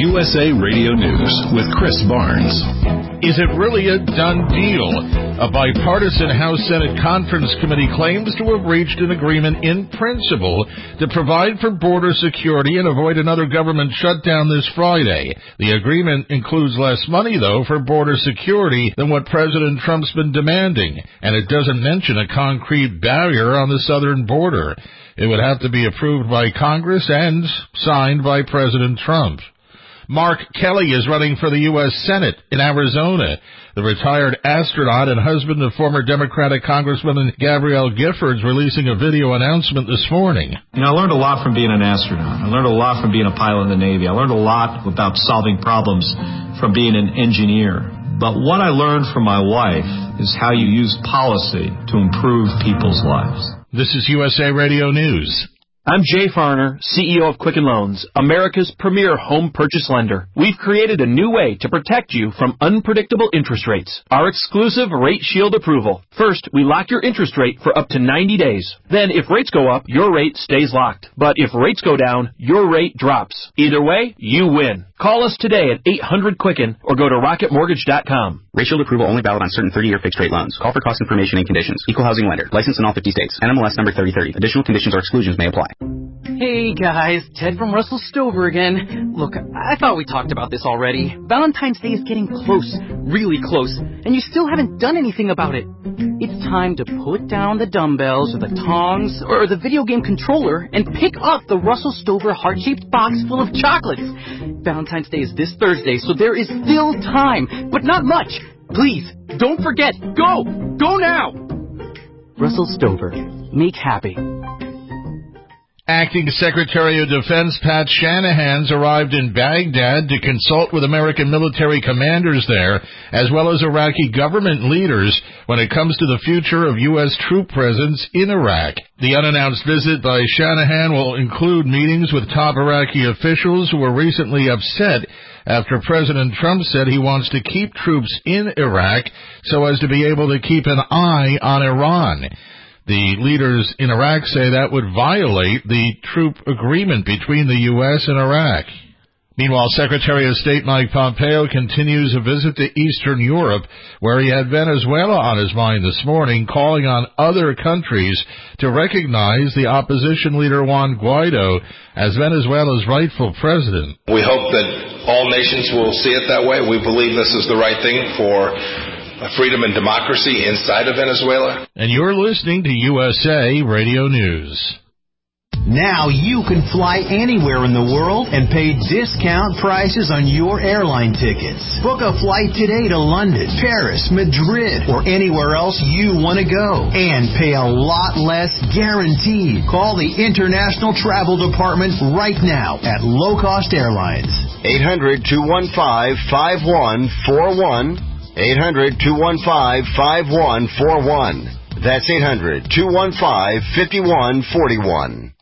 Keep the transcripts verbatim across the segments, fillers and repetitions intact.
U S A Radio News with Chris Barnes. Is it really a done deal? A bipartisan House-Senate Conference Committee claims to have reached an agreement in principle to provide for border security and avoid another government shutdown this Friday. The agreement includes less money, though, for border security than what President Trump's been demanding, and it doesn't mention a concrete barrier on the southern border. It would have to be approved by Congress and signed by President Trump. Mark Kelly is running for the U S Senate in Arizona. The retired astronaut and husband of former Democratic Congresswoman Gabrielle Giffords releasing a video announcement this morning. You know, I learned a lot from being an astronaut. I learned a lot from being a pilot in the Navy. I learned a lot about solving problems from being an engineer. But what I learned from my wife is how you use policy to improve people's lives. This is U S A Radio News. I'm Jay Farner, C E O of Quicken Loans, America's premier home purchase lender. We've created a new way to protect you from unpredictable interest rates. Our exclusive Rate Shield approval. First, we lock your interest rate for up to ninety days. Then, if rates go up, your rate stays locked. But if rates go down, your rate drops. Either way, you win. Call us today at eight hundred Quicken or go to rocket mortgage dot com. Rate Shield approval only valid on certain thirty-year fixed-rate loans. Call for cost information and conditions. Equal housing lender. Licensed in all fifty states. N M L S number thirty thirty. Additional conditions or exclusions may apply. Hey guys, Ted from Russell Stover again. Look, I thought we talked about this already. Valentine's Day is getting close, really close, and you still haven't done anything about it. It's time to put down the dumbbells or the tongs or the video game controller and pick up the Russell Stover heart-shaped box full of chocolates. Valentine's Day is this Thursday, so there is still time, but not much. Please, don't forget. Go! Go now! Russell Stover. Make happy. Acting Secretary of Defense Pat Shanahan's arrived in Baghdad to consult with American military commanders there, as well as Iraqi government leaders, when it comes to the future of U S troop presence in Iraq. The unannounced visit by Shanahan will include meetings with top Iraqi officials who were recently upset after President Trump said he wants to keep troops in Iraq so as to be able to keep an eye on Iran. The leaders in Iraq say that would violate the troop agreement between the U S and Iraq. Meanwhile, Secretary of State Mike Pompeo continues a visit to Eastern Europe, where he had Venezuela on his mind this morning, calling on other countries to recognize the opposition leader Juan Guaido as Venezuela's rightful president. We hope that all nations will see it that way. We believe this is the right thing for freedom and democracy inside of Venezuela. And you're listening to U S A Radio News. Now you can fly anywhere in the world and pay discount prices on your airline tickets. Book a flight today to London, Paris, Madrid, or anywhere else you want to go. And pay a lot less guaranteed. Call the International Travel Department right now at Low Cost Airlines. eight hundred, two one five, five one four one. eight hundred, two one five, five one four one. That's eight hundred, two one five, five one four one.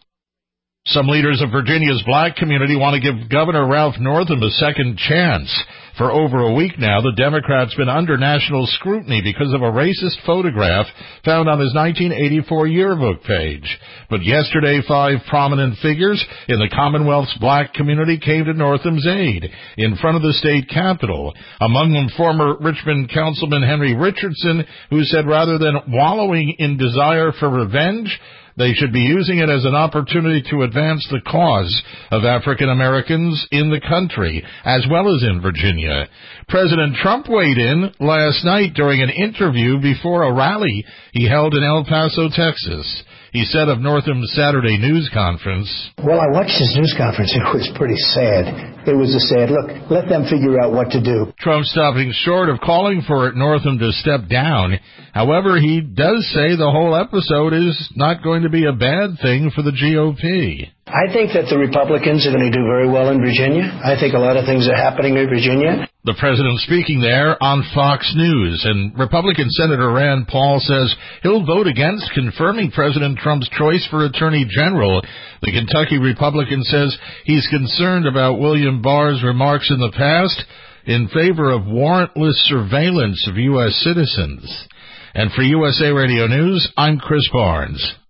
Some leaders of Virginia's black community want to give Governor Ralph Northam a second chance. For over a week now, the Democrat's been under national scrutiny because of a racist photograph found on his nineteen eighty-four yearbook page. But yesterday, five prominent figures in the Commonwealth's black community came to Northam's aid in front of the state capitol. Among them, former Richmond Councilman Henry Richardson, who said rather than wallowing in desire for revenge, they should be using it as an opportunity to advance the cause of African Americans in the country, as well as in Virginia. President Trump weighed in last night during an interview before a rally he held in El Paso, Texas. He said of Northam's Saturday news conference, "Well, I watched his news conference. It was pretty sad. It was a sad look. Let them figure out what to do." Trump stopping short of calling for Northam to step down. However, he does say the whole episode is not going to be a bad thing for the G O P. I think that the Republicans are going to do very well in Virginia. I think a lot of things are happening in Virginia. The president speaking there on Fox News, and Republican Senator Rand Paul says he'll vote against confirming President Trump's choice for Attorney General. The Kentucky Republican says he's concerned about William Barr's remarks in the past in favor of warrantless surveillance of U S citizens. And for U S A Radio News, I'm Chris Barnes.